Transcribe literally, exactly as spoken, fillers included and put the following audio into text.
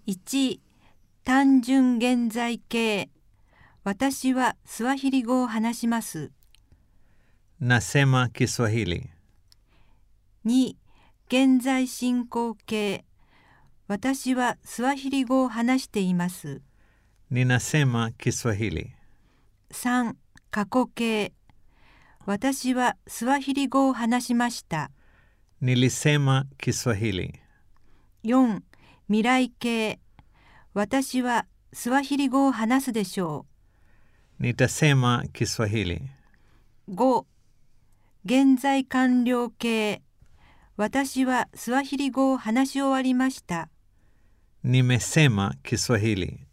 いち、単純現在形。私はスワヒリ語を話します。 Nasema Kiswahili. に、現在進行形。私はスワヒリ語を話しています。 Ninasema Kiswahili. さん、過去形。私はスワヒリ語を話しました。 Nilisema Kiswahili. よん、未来形。私はスワヒリ語を話すでしょ Nitasema Kiswahili. う。ご、現在完了形。私はスワヒリ語を話し終わりました。 Nimesema Kiswahili.